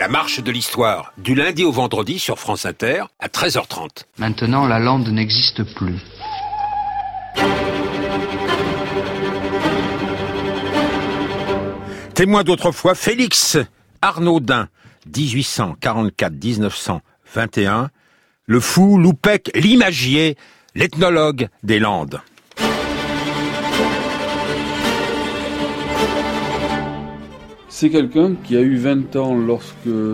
marche de l'histoire, du lundi au vendredi sur France Inter, à 13h30. Maintenant, la lande n'existe plus. Témoin d'autrefois, Félix Arnaudin, 1844-1921, le fou, l'oupec, l'imagier, l'ethnologue des Landes. C'est quelqu'un qui a eu 20 ans lorsque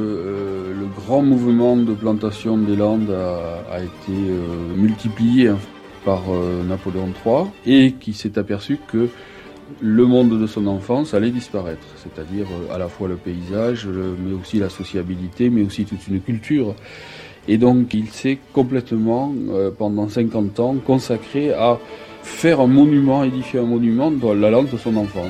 le grand mouvement de plantation des Landes a été multiplié par Napoléon III et qui s'est aperçu que le monde de son enfance allait disparaître, c'est-à-dire à la fois le paysage, mais aussi la sociabilité, mais aussi toute une culture. Et donc il s'est complètement, pendant 50 ans, consacré à faire un monument, édifier un monument dans la Lande de son enfance.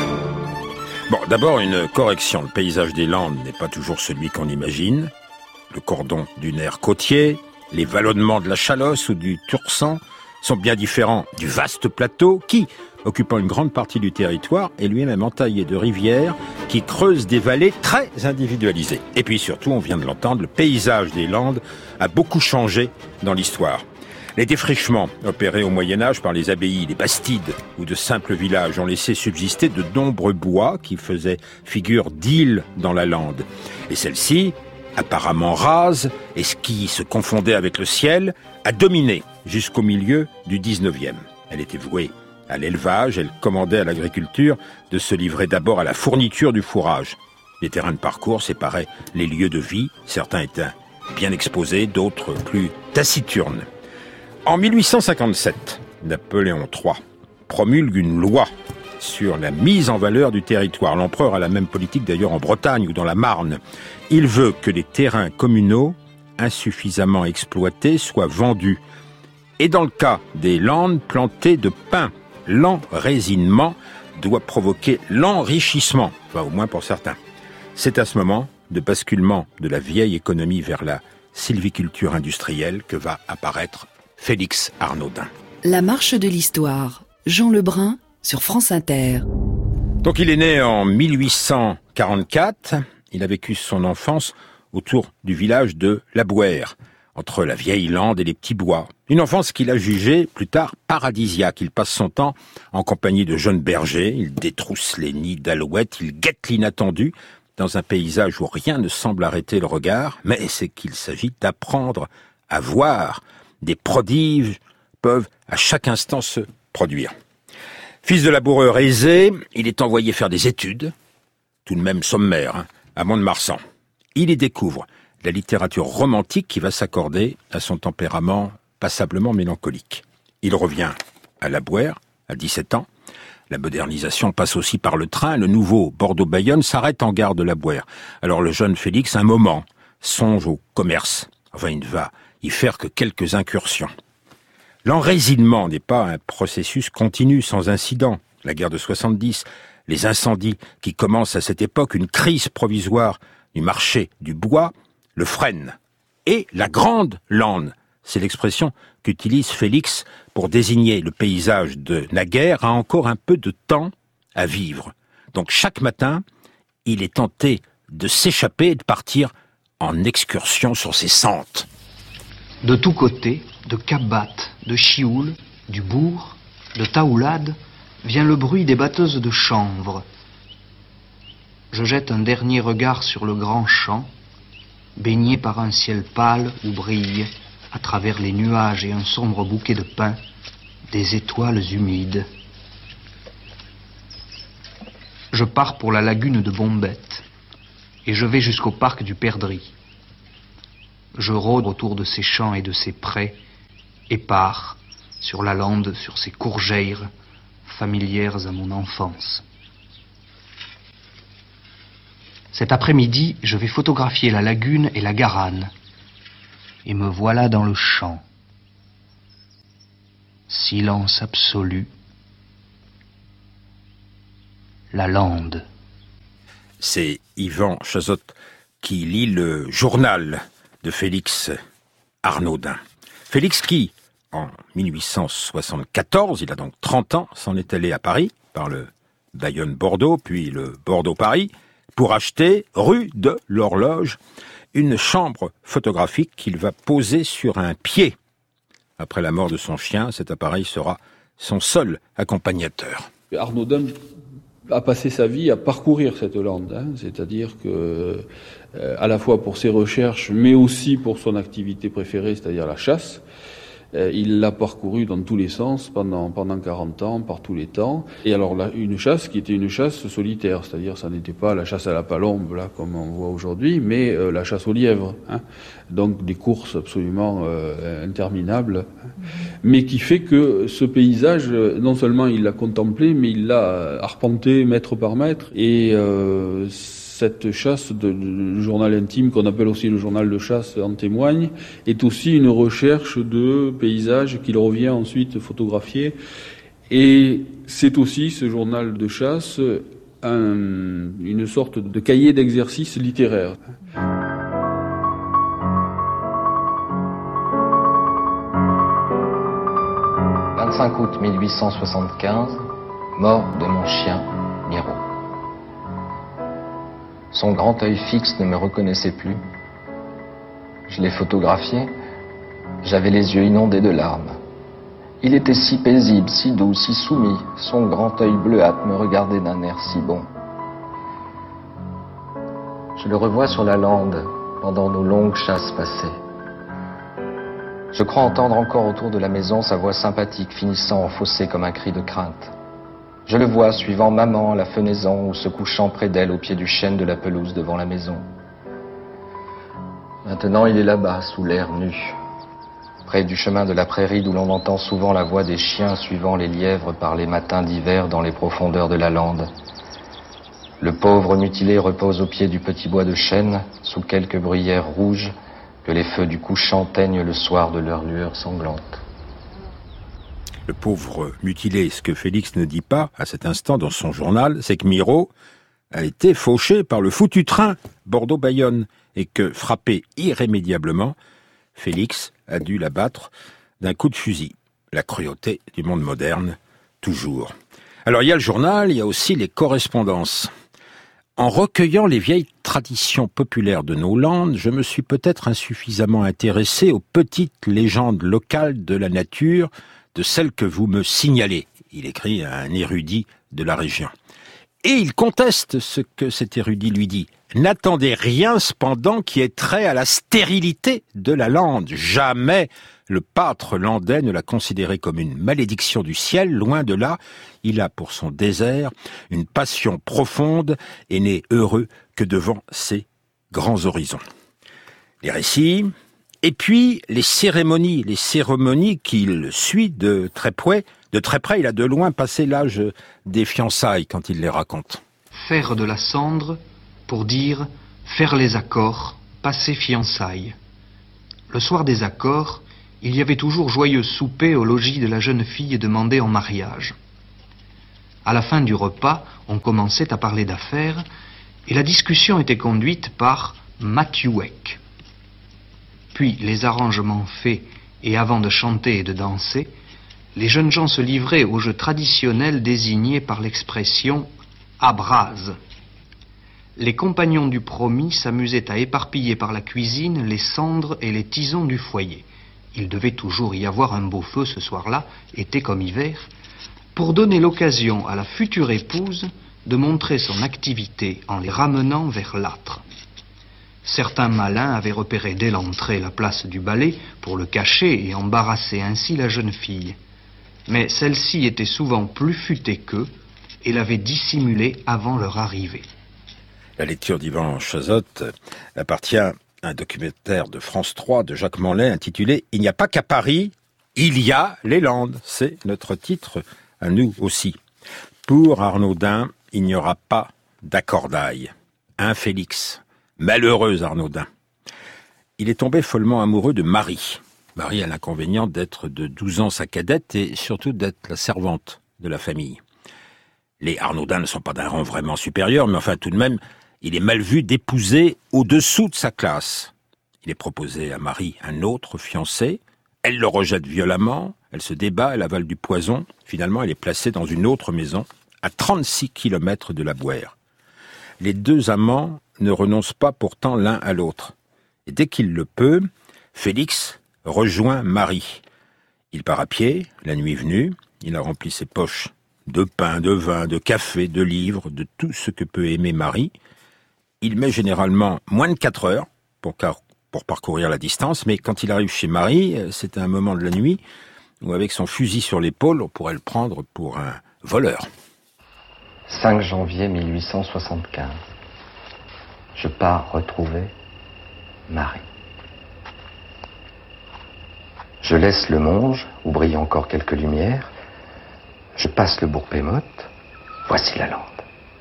Bon, d'abord une correction. Le paysage des Landes n'est pas toujours celui qu'on imagine. Le cordon dunaire côtier, les vallonnements de la Chalosse ou du Tursan sont bien différents du vaste plateau qui, occupant une grande partie du territoire, est lui-même entaillé de rivières qui creusent des vallées très individualisées. Et puis surtout, on vient de l'entendre, le paysage des Landes a beaucoup changé dans l'histoire. Les défrichements opérés au Moyen-Âge par les abbayes, les bastides ou de simples villages ont laissé subsister de nombreux bois qui faisaient figure d'îles dans la lande. Et celle-ci, apparemment rase, et ce qui se confondait avec le ciel, a dominé jusqu'au milieu du 19e. Elle était vouée à l'élevage, elle commandait à l'agriculture de se livrer d'abord à la fourniture du fourrage. Les terrains de parcours séparaient les lieux de vie, certains étaient bien exposés, d'autres plus taciturnes. En 1857, Napoléon III promulgue une loi sur la mise en valeur du territoire. L'empereur a la même politique d'ailleurs en Bretagne ou dans la Marne. Il veut que les terrains communaux insuffisamment exploités soient vendus. Et dans le cas des Landes plantées de pins, l'enraisinement doit provoquer l'enrichissement, enfin au moins pour certains. C'est à ce moment de basculement de la vieille économie vers la sylviculture industrielle que va apparaître Félix Arnaudin. La marche de l'histoire, Jean Lebrun sur France Inter. Donc il est né en 1844, il a vécu son enfance autour du village de La Bouère, entre la vieille lande et les petits bois. Une enfance qu'il a jugée plus tard paradisiaque. Il passe son temps en compagnie de jeunes bergers, il détrousse les nids d'alouettes, il guette l'inattendu dans un paysage où rien ne semble arrêter le regard, mais c'est qu'il s'agit d'apprendre à voir. Des prodiges peuvent à chaque instant se produire. Fils de laboureur aisé, il est envoyé faire des études, tout de même sommaires, à Mont-de-Marsan. Il y découvre la littérature romantique qui va s'accorder à son tempérament passablement mélancolique. Il revient à La Bouère, à 17 ans. La modernisation passe aussi par le train. Le nouveau Bordeaux-Bayonne s'arrête en gare de La Bouère. Alors le jeune Félix, un moment, songe au commerce. Enfin, il ne va y faire que quelques incursions. L'enraisinement n'est pas un processus continu, sans incident. La guerre de 70, les incendies qui commencent à cette époque, une crise provisoire du marché du bois, le freinent. Et la grande lande, c'est l'expression qu'utilise Félix pour désigner le paysage de naguère, a encore un peu de temps à vivre. Donc chaque matin, il est tenté de s'échapper et de partir en excursion sur ses sentes. De tous côtés, de Cabat, de Chioul, du Bourg, de Taoulade, vient le bruit des batteuses de chanvre. Je jette un dernier regard sur le grand champ, baigné par un ciel pâle où brillent, à travers les nuages et un sombre bouquet de pins, des étoiles humides. Je pars pour la lagune de Bombette, et je vais jusqu'au parc du Perdrix. Je rôde autour de ces champs et de ces prés, épars, sur la lande, sur ces courgères, familières à mon enfance. Cet après-midi, je vais photographier la lagune et la Garane. Et me voilà dans le champ. Silence absolu. La lande. C'est Yvan Chazotte qui lit le journal de Félix Arnaudin. Félix qui, en 1874, il a donc 30 ans, s'en est allé à Paris, par le Bayonne-Bordeaux, puis le Bordeaux-Paris, pour acheter, rue de l'Horloge, une chambre photographique qu'il va poser sur un pied. Après la mort de son chien, cet appareil sera son seul accompagnateur. Arnaud Dun a passé sa vie à parcourir cette lande, c'est-à-dire que, à la fois pour ses recherches, mais aussi pour son activité préférée, c'est-à-dire la chasse, il l'a parcouru dans tous les sens pendant 40 ans, par tous les temps. Et alors là, une chasse qui était une chasse solitaire, c'est-à-dire ça n'était pas la chasse à la palombe, là, comme on voit aujourd'hui, mais la chasse au lièvre. Donc des courses absolument interminables, mais qui fait que ce paysage, non seulement il l'a contemplé, mais il l'a arpenté mètre par mètre. Et cette chasse, le journal intime, qu'on appelle aussi le journal de chasse, en témoigne, est aussi une recherche de paysages qu'il revient ensuite photographier. Et c'est aussi, ce journal de chasse, une sorte de cahier d'exercice littéraire. « 25 août 1875, mort de mon chien, Miro. Son grand œil fixe ne me reconnaissait plus. Je l'ai photographié. J'avais les yeux inondés de larmes. Il était si paisible, si doux, si soumis. Son grand œil bleuâtre me regardait d'un air si bon. Je le revois sur la lande pendant nos longues chasses passées. Je crois entendre encore autour de la maison sa voix sympathique finissant en fossé comme un cri de crainte. Je le vois suivant maman à la fenaison ou se couchant près d'elle au pied du chêne de la pelouse devant la maison. Maintenant, il est là-bas, sous l'air nu, près du chemin de la prairie d'où l'on entend souvent la voix des chiens suivant les lièvres par les matins d'hiver dans les profondeurs de la lande. Le pauvre mutilé repose au pied du petit bois de chêne, sous quelques bruyères rouges que les feux du couchant teignent le soir de leur lueur sanglante. Le pauvre mutilé, ce que Félix ne dit pas à cet instant dans son journal, c'est que Miro a été fauché par le foutu train Bordeaux-Bayonne et que, frappé irrémédiablement, Félix a dû l'abattre d'un coup de fusil. La cruauté du monde moderne, toujours. Alors il y a le journal, il y a aussi les correspondances. En recueillant les vieilles traditions populaires de nos landes, je me suis peut-être insuffisamment intéressé aux petites légendes locales de la nature, de celles que vous me signalez. Il écrit à un érudit de la région. Et il conteste ce que cet érudit lui dit. N'attendez rien cependant qui ait trait à la stérilité de la lande. Jamais le pâtre landais ne l'a considéré comme une malédiction du ciel. Loin de là, il a pour son désert une passion profonde et n'est heureux que devant ses grands horizons. Les récits, et puis les cérémonies qu'il suit de très près. De très près, il a de loin passé l'âge des fiançailles quand il les raconte. Faire de la cendre pour dire faire les accords, passer fiançailles. Le soir des accords, il y avait toujours joyeux souper au logis de la jeune fille demandée en mariage. À la fin du repas, on commençait à parler d'affaires et la discussion était conduite par Mathieuec. Puis, les arrangements faits et avant de chanter et de danser, les jeunes gens se livraient au jeu traditionnel désigné par l'expression « à brase ». Les compagnons du promis s'amusaient à éparpiller par la cuisine les cendres et les tisons du foyer. Il devait toujours y avoir un beau feu ce soir-là, été comme hiver, pour donner l'occasion à la future épouse de montrer son activité en les ramenant vers l'âtre. Certains malins avaient repéré dès l'entrée la place du balai pour le cacher et embarrasser ainsi la jeune fille. Mais celle-ci était souvent plus futée qu'eux et l'avait dissimulée avant leur arrivée. La lecture d'Yvan Chazotte appartient à un documentaire de France 3 de Jacques Manlet intitulé « Il n'y a pas qu'à Paris, il y a les Landes ». C'est notre titre à nous aussi. Pour Arnaud Dun, il n'y aura pas d'accordaille. Un Félix. Malheureux Arnaud Dun. Il est tombé follement amoureux de Marie. Marie a l'inconvénient d'être de 12 ans sa cadette et surtout d'être la servante de la famille. Les Arnaud Dun ne sont pas d'un rang vraiment supérieur, mais enfin tout de même, il est mal vu d'épouser au-dessous de sa classe. Il est proposé à Marie un autre fiancé, elle le rejette violemment, elle se débat, elle avale du poison, finalement elle est placée dans une autre maison, à 36 km de la Bouère. les deux amants ne renoncent pas pourtant l'un à l'autre. Et dès qu'il le peut, Félix rejoint Marie. Il part à pied, la nuit venue, il a rempli ses poches de pain, de vin, de café, de livres, de tout ce que peut aimer Marie. Il met généralement moins de 4 heures pour parcourir la distance, mais quand il arrive chez Marie, c'est un moment de la nuit où avec son fusil sur l'épaule, on pourrait le prendre pour un voleur. 5 janvier 1875. Je pars retrouver Marie. Je laisse le Monge, où brillent encore quelques lumières. Je passe le bourg Pémotte. Voici la lande.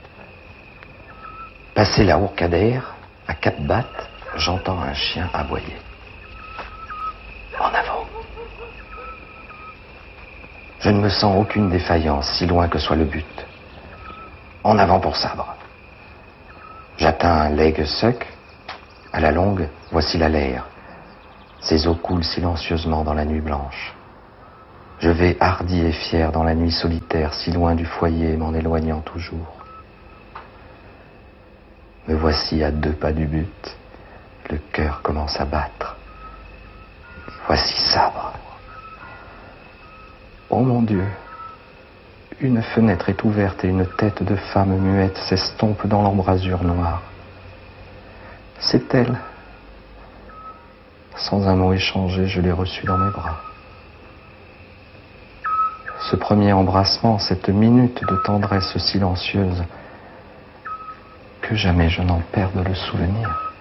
Passé la Hourcadère, à 4 battes, j'entends un chien aboyer. En avant. Je ne me sens aucune défaillance, si loin que soit le but. En avant pour sabre. J'atteins un legs sec. À la longue, voici la Leyre. Ses eaux coulent silencieusement dans la nuit blanche. Je vais hardi et fier dans la nuit solitaire, si loin du foyer, m'en éloignant toujours. Me voici à 2 pas du but. Le cœur commence à battre. Voici sabre. Oh mon Dieu! Une fenêtre est ouverte et une tête de femme muette s'estompe dans l'embrasure noire. C'est elle. Sans un mot échangé, je l'ai reçue dans mes bras. Ce premier embrassement, cette minute de tendresse silencieuse, que jamais je n'en perde le souvenir.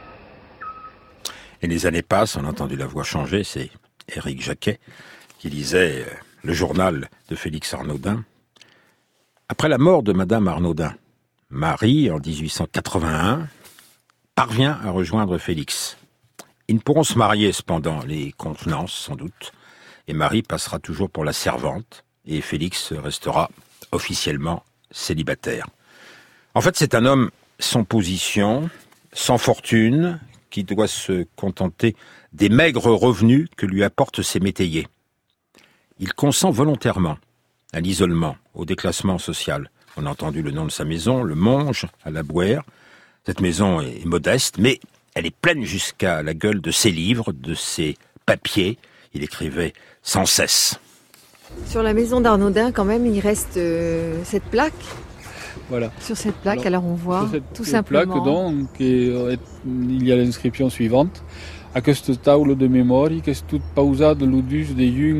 Et les années passent, on a entendu la voix changer, c'est Éric Jacquet qui lisait le journal de Félix Arnaudin. Après la mort de Madame Arnaudin, Marie, en 1881, parvient à rejoindre Félix. Ils ne pourront se marier cependant, les convenances sans doute, et Marie passera toujours pour la servante, et Félix restera officiellement célibataire. En fait, c'est un homme sans position, sans fortune, qui doit se contenter des maigres revenus que lui apportent ses métayers. Il consent volontairement à l'isolement, au déclassement social. On a entendu le nom de sa maison, le Monge, à la Bouère. Cette maison est modeste, mais elle est pleine jusqu'à la gueule de ses livres, de ses papiers. Il écrivait sans cesse. Sur la maison d'Arnaudin, quand même, il reste cette plaque. Voilà. Sur cette plaque, alors on voit tout simplement. Plaque, donc, il y a l'inscription suivante. Aquesta taula de memòria que és tot pausada l'11 de juny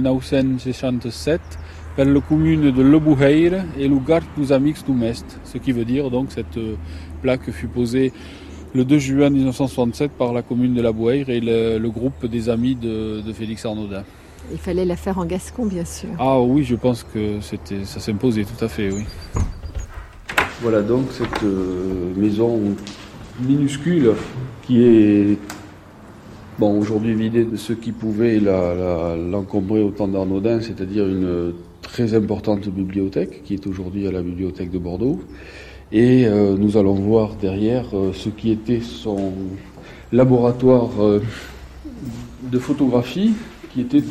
1967 per la commune de Leboeire et le garde dos amics d'Oumest. Ce qui veut dire donc cette plaque fut posée le 2 juin 1967 par la commune de Leboeire et le groupe des amis de Félix Arnaudin. Il fallait la faire en gascon, bien sûr. Ah oui, je pense que ça s'imposait tout à fait, oui. Voilà donc cette maison minuscule qui est aujourd'hui vidée de ce qui pouvait l'encombrer au temps d'Arnaudin, c'est-à-dire une très importante bibliothèque qui est aujourd'hui à la bibliothèque de Bordeaux. Et nous allons voir derrière ce qui était son laboratoire de photographie, qui était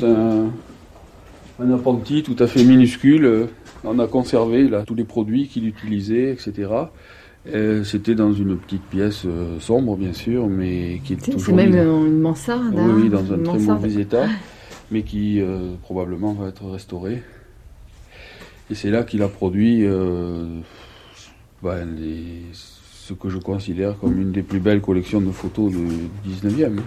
un appentis tout à fait minuscule. On a conservé là tous les produits qu'il utilisait, etc. C'était dans une petite pièce sombre, bien sûr, mais qui est toujours... C'est même une mansarde. Oui, dans un très mauvais état, mais qui probablement va être restauré. Et c'est là qu'il a produit ce que je considère comme une des plus belles collections de photos du 19e.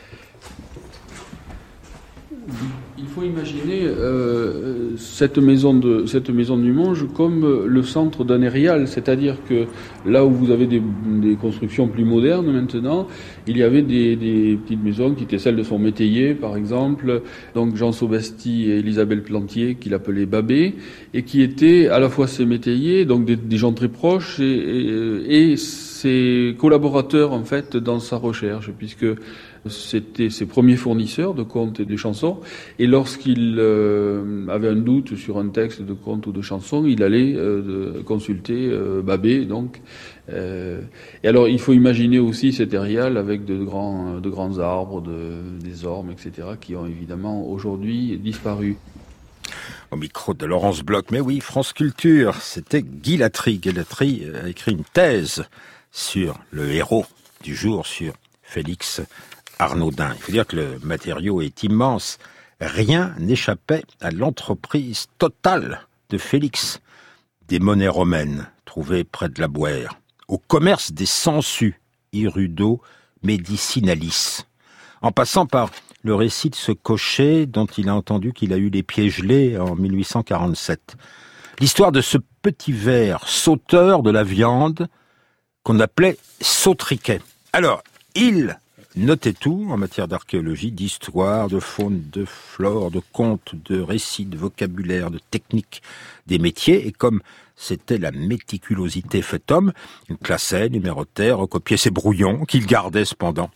Il faut imaginer cette maison du Monge comme le centre d'un aérial, c'est-à-dire que là où vous avez des constructions plus modernes maintenant, il y avait des petites maisons qui étaient celles de son métayer, par exemple, donc Jean Sobesti et Elisabeth Plantier, qu'il appelait Babé, et qui étaient à la fois ses métayers, donc des gens très proches, et ses collaborateurs en fait dans sa recherche, puisque c'était ses premiers fournisseurs de contes et de chansons, et lorsqu'il avait un doute sur un texte de conte ou de chanson, il allait consulter Babé, donc. Et alors, il faut imaginer aussi cet aérial avec de grands arbres, des ormes, etc., qui ont évidemment aujourd'hui disparu. Au micro de Laurence Bloch, mais oui, France Culture, c'était Guy Latry. Guy Latry a écrit une thèse sur le héros du jour, sur Félix Arnaudin. Il faut dire que le matériau est immense. Rien n'échappait à l'entreprise totale de Félix. Des monnaies romaines trouvées près de la Bouère, au commerce des sangsues, Irudo Medicinalis, en passant par le récit de ce cocher dont il a entendu qu'il a eu les pieds gelés en 1847. L'histoire de ce petit ver sauteur de la viande qu'on appelait sautriquet. Alors, il notait tout en matière d'archéologie, d'histoire, de faune, de flore, de contes, de récits, de vocabulaire, de techniques, des métiers. Et comme c'était la méticulosité faite homme, il classait, numérotait, recopiait ses brouillons qu'il gardait cependant.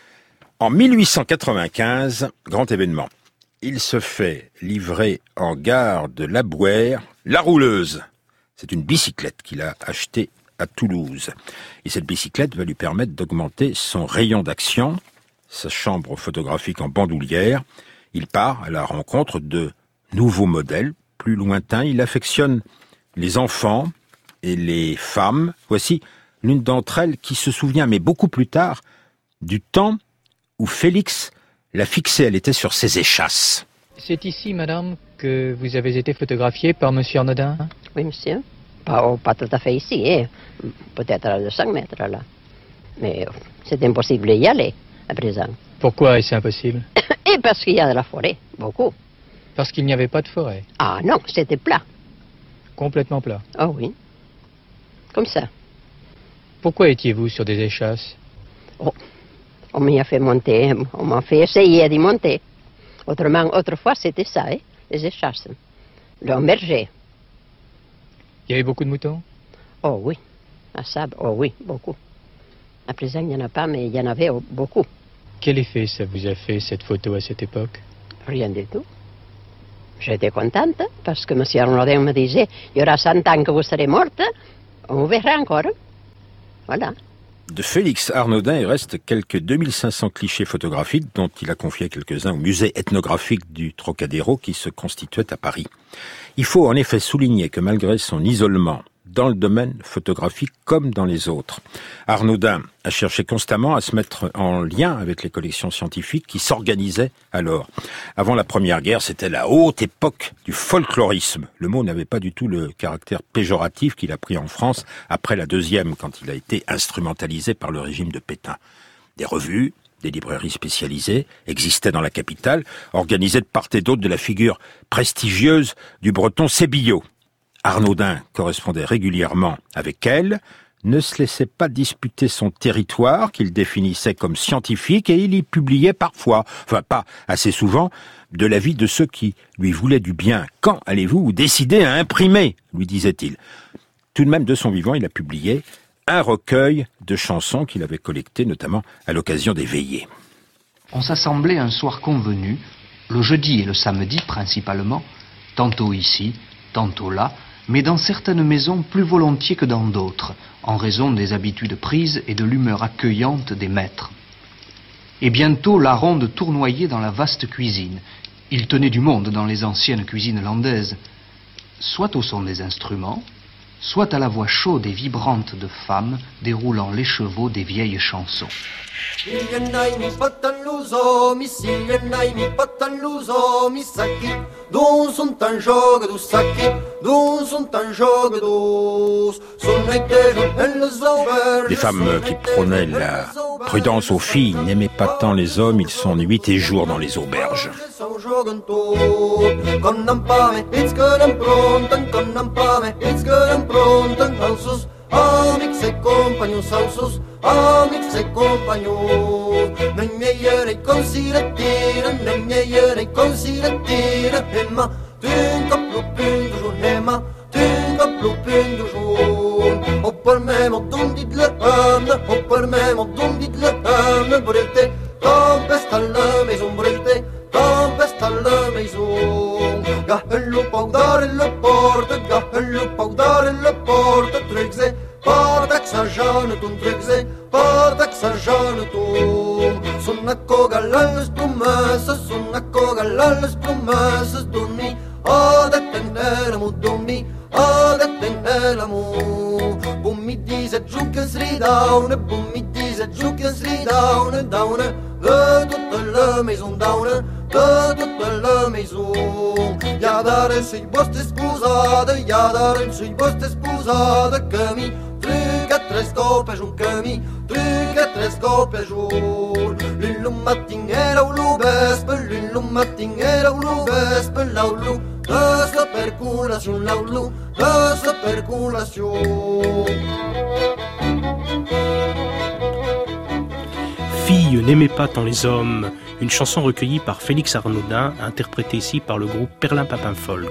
En 1895, grand événement, il se fait livrer en gare de la Bouère la rouleuse. C'est une bicyclette qu'il a achetée à Toulouse. Et cette bicyclette va lui permettre d'augmenter son rayon d'action, sa chambre photographique en bandoulière. Il part à la rencontre de nouveaux modèles, plus lointains. Il affectionne les enfants et les femmes. Voici l'une d'entre elles qui se souvient, mais beaucoup plus tard, du temps où Félix l'a fixée. Elle était sur ses échasses. C'est ici, madame, que vous avez été photographiée par monsieur Arnaudin? Oui, monsieur. Pas tout à fait ici, hein. Peut-être à 200 mètres là. Mais c'est impossible d'y aller à présent. Pourquoi est-ce impossible? Et parce qu'il y a de la forêt, beaucoup. Parce qu'il n'y avait pas de forêt? Ah non, c'était plat. Complètement plat? Oh oui, comme ça. Pourquoi étiez-vous sur des échasses? Oh, on m'y a fait monter, on m'a fait essayer d'y monter. Autrement, autrefois c'était ça, hein, les échasses. Le berger. Il y avait beaucoup de moutons? Oh oui, à Sable, oh oui, beaucoup. À présent, il n'y en a pas, mais il y en avait beaucoup. Quel effet ça vous a fait, cette photo, à cette époque? Rien du tout. J'étais contente, parce que M. Arnaudin me disait, il y aura 100 ans que vous serez morte, on vous verra encore. Voilà. De Félix Arnaudin, il reste quelques 2500 clichés photographiques dont il a confié quelques-uns au musée ethnographique du Trocadéro qui se constituait à Paris. Il faut en effet souligner que malgré son isolement dans le domaine photographique comme dans les autres, Arnaudin a cherché constamment à se mettre en lien avec les collections scientifiques qui s'organisaient alors. Avant la Première Guerre, c'était la haute époque du folklorisme. Le mot n'avait pas du tout le caractère péjoratif qu'il a pris en France après la Deuxième, quand il a été instrumentalisé par le régime de Pétain. Des revues, des librairies spécialisées existaient dans la capitale, organisées de part et d'autre de la figure prestigieuse du breton Sébillot. Arnaudin correspondait régulièrement avec elle, ne se laissait pas disputer son territoire qu'il définissait comme scientifique et il y publiait parfois, enfin pas assez souvent, de l'avis de ceux qui lui voulaient du bien. Quand allez-vous décider à imprimer, lui disait-il. Tout de même, de son vivant, il a publié un recueil de chansons qu'il avait collectées notamment à l'occasion des veillées. On s'assemblait un soir convenu, le jeudi et le samedi principalement, tantôt ici, tantôt là, mais dans certaines maisons plus volontiers que dans d'autres, en raison des habitudes prises et de l'humeur accueillante des maîtres. Et bientôt la ronde tournoyait dans la vaste cuisine. Il tenait du monde dans les anciennes cuisines landaises, soit au son des instruments, soit à la voix chaude et vibrante de femmes déroulant l'écheveau des vieilles chansons. Des femmes qui prônaient la prudence aux filles n'aimaient pas tant les hommes, ils sont nuit et jour dans les auberges. Amics e compagnons sausos, amics e compagnons. Nei miei consigliere, nei miei consigliere, Emma, tunga plupin du jour, Emma, tunga plupin du jour. O per me mo dit le âme, o per me mo dit le âme, brûlé, tempeste à la maison brûlé, tempeste à la maison. Gahello paudare le porte, gahello paudare le porte, trugze, portac sa jeune ton trugze, portac sa jeune ton. Sonacco galales promesses, sonacco galales promesses, dormi, a de tenere mo dormi, a de tenere mo. Bon mi disait giù che sridau, digues-li daune, daune, de toute la maison daune, de toute la maison. Ja daar is sy borst esposada, ja daar is sy borst esposada, que mi truca tres copes un camí, truca tres copes un. L'un matin era un vespe, l'un matin era un vespe, l'aulu de sa perculació, l'aulu de sa perculació. Fille, n'aimez pas tant les hommes, une chanson recueillie par Félix Arnaudin, interprétée ici par le groupe Perlin-Papin Folk.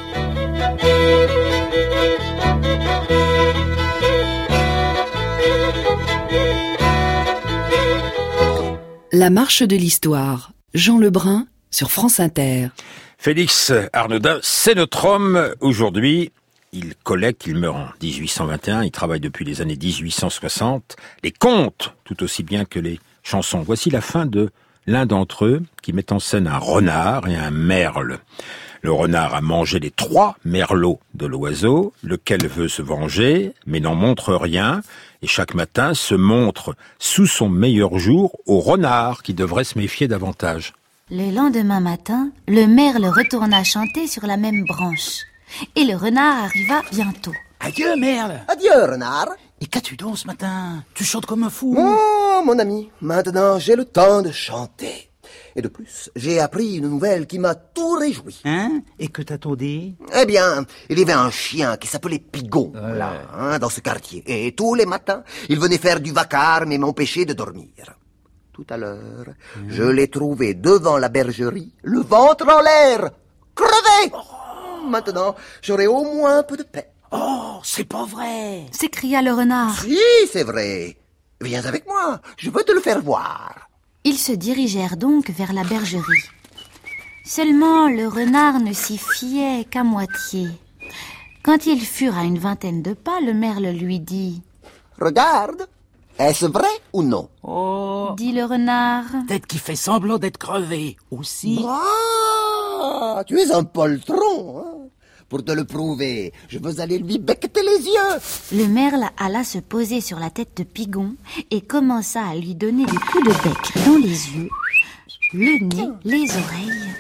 La marche de l'histoire, Jean Lebrun sur France Inter. Félix Arnaudin, c'est notre homme aujourd'hui. Il collecte, il meurt en 1821, il travaille depuis les années 1860, les contes tout aussi bien que les chansons. Voici la fin de l'un d'entre eux qui met en scène un renard et un merle. Le renard a mangé les 3 merlots de l'oiseau, lequel veut se venger, mais n'en montre rien, et chaque matin se montre sous son meilleur jour au renard qui devrait se méfier davantage. Le lendemain matin, le merle retourna chanter sur la même branche. Et le renard arriva bientôt. Adieu, merle. Adieu, renard. Et qu'as-tu donc ce matin? Tu chantes comme un fou. Oh, mon ami, maintenant j'ai le temps de chanter. Et de plus, j'ai appris une nouvelle qui m'a tout réjoui. Hein? Et que t'a-t-on dit? Eh bien, il y avait un chien qui s'appelait Pigon, là, dans ce quartier. Et tous les matins, il venait faire du vacarme et m'empêcher de dormir. Tout à l'heure, je l'ai trouvé devant la bergerie, le ventre en l'air, crevé. Oh, maintenant, j'aurai au moins un peu de paix. Oh, c'est pas vrai! S'écria le renard. Si, c'est vrai. Viens avec moi, je veux te le faire voir. Ils se dirigèrent donc vers la bergerie. Seulement, le renard ne s'y fiait qu'à moitié. Quand ils furent à une vingtaine de pas, le merle lui dit « Regarde, est-ce vrai ou non ?» Oh, dit le renard. Peut-être qu'il fait semblant d'être crevé, aussi. Ah, tu es un poltron, hein. Pour te le prouver, je veux aller lui becqueter les yeux. Le merle alla se poser sur la tête de Pigon et commença à lui donner des coups de bec dans les yeux, le nez, les oreilles.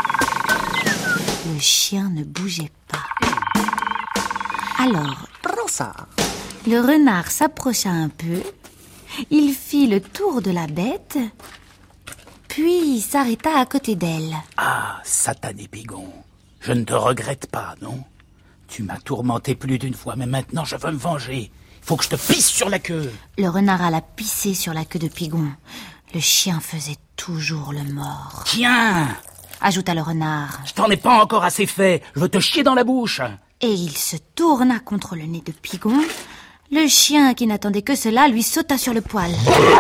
Le chien ne bougeait pas. Alors, prends ça. Le renard s'approcha un peu, il fit le tour de la bête, puis s'arrêta à côté d'elle. Ah, satané Pigon. Je ne te regrette pas, non? Tu m'as tourmenté plus d'une fois, mais maintenant je veux me venger. Il faut que je te pisse sur la queue. Le renard alla pisser sur la queue de Pigon. Le chien faisait toujours le mort. Tiens! Ajouta le renard. Je t'en ai pas encore assez fait. Je veux te chier dans la bouche. Et il se tourna contre le nez de Pigon. Le chien, qui n'attendait que cela, lui sauta sur le poil.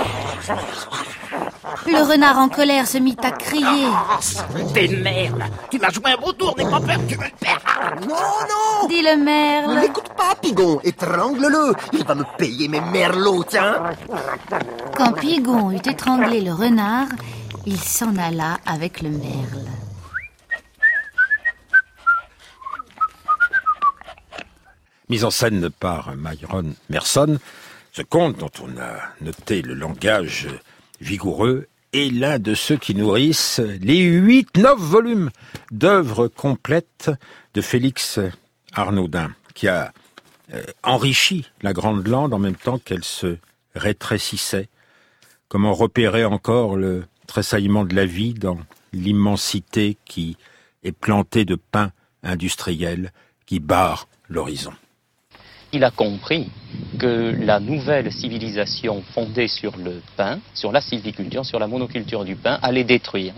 Le renard en colère se mit à crier. T'es merle. Tu m'as joué un beau tour, n'aie pas peur, tu me perds. Non, non, dit le merle. Ne l'écoute pas, Pigon, étrangle-le. Il va me payer mes merlots, tiens. Quand Pigon eut étranglé le renard, il s'en alla avec le merle. Mise en scène par Myron Merson, ce conte dont on a noté le langage vigoureux est l'un de ceux qui nourrissent les 8-9 volumes d'œuvres complètes de Félix Arnaudin, qui a enrichi la Grande Lande en même temps qu'elle se rétrécissait. Comment repérer encore le tressaillement de la vie dans l'immensité qui est plantée de pins industriels qui barre l'horizon. Il a compris que la nouvelle civilisation fondée sur le pain, sur la sylviculture, sur la monoculture du pain, allait détruire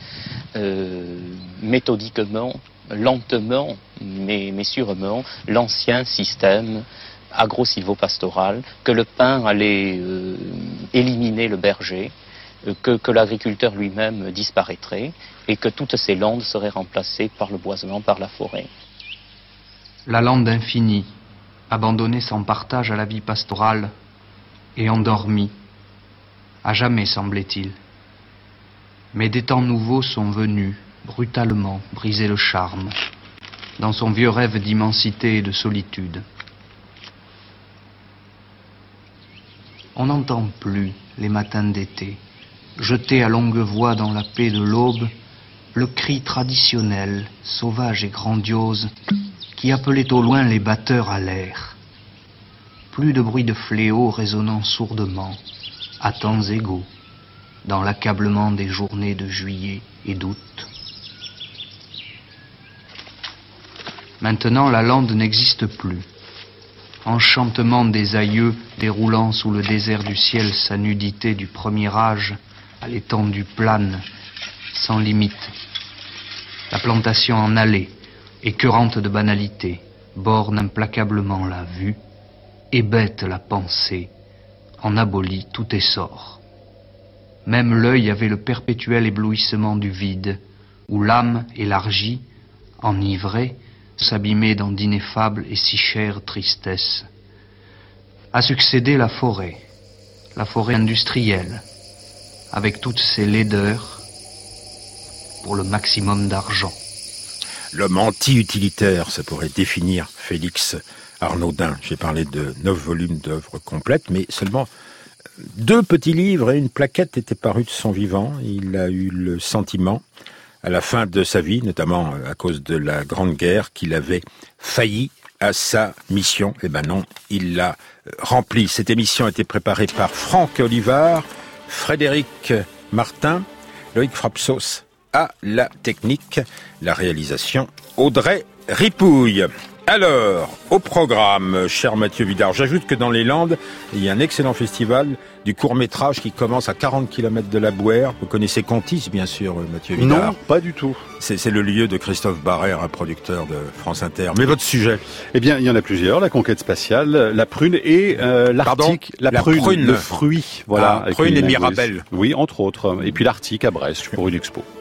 méthodiquement, lentement, mais sûrement, l'ancien système agro-sylvopastoral, que le pain allait éliminer le berger, que l'agriculteur lui-même disparaîtrait et que toutes ces landes seraient remplacées par le boisement, par la forêt. La lande infinie, abandonnée sans partage à la vie pastorale et endormie, à jamais semblait-il. Mais des temps nouveaux sont venus, brutalement, briser le charme, dans son vieux rêve d'immensité et de solitude. On n'entend plus les matins d'été, jeter à longue voix dans la paix de l'aube, le cri traditionnel, sauvage et grandiose, qui appelait au loin les batteurs à l'air. Plus de bruit de fléau résonnant sourdement, à temps égaux, dans l'accablement des journées de juillet et d'août. Maintenant, la lande n'existe plus. Enchantement des aïeux déroulant sous le désert du ciel sa nudité du premier âge à l'étendue plane, sans limite. La plantation en allée, écœurante de banalité, borne implacablement la vue, hébète la pensée, en abolit tout essor. Même l'œil avait le perpétuel éblouissement du vide, où l'âme élargie, enivrée, s'abîmait dans d'ineffables et si chères tristesses. A succédé la forêt industrielle, avec toutes ses laideurs, pour le maximum d'argent. L'homme anti-utilitaire, ça pourrait définir Félix Arnaudin. J'ai parlé de 9 volumes d'œuvres complètes, mais seulement 2 petits livres et une plaquette étaient parus de son vivant. Il a eu le sentiment, à la fin de sa vie, notamment à cause de la Grande Guerre, qu'il avait failli à sa mission. Eh ben non, il l'a remplie. Cette émission a été préparée par Franck Olivard, Frédéric Martin, Loïc Frapsos à la technique, la réalisation Audrey Ripouille. Alors, au programme, cher Mathieu Vidard, j'ajoute que dans les Landes, il y a un excellent festival du court-métrage qui commence à 40 km de la Bouère. Vous connaissez Contis, bien sûr, Mathieu Vidard? Non, pas du tout. C'est le lieu de Christophe Barrère, un producteur de France Inter. Mais votre sujet? Eh bien, il y en a plusieurs. La conquête spatiale, la prune et l'Arctique. La prune, le fruit. Voilà. Prune et Mirabelle. Oui, entre autres. Et puis l'Arctique à Brest pour une expo.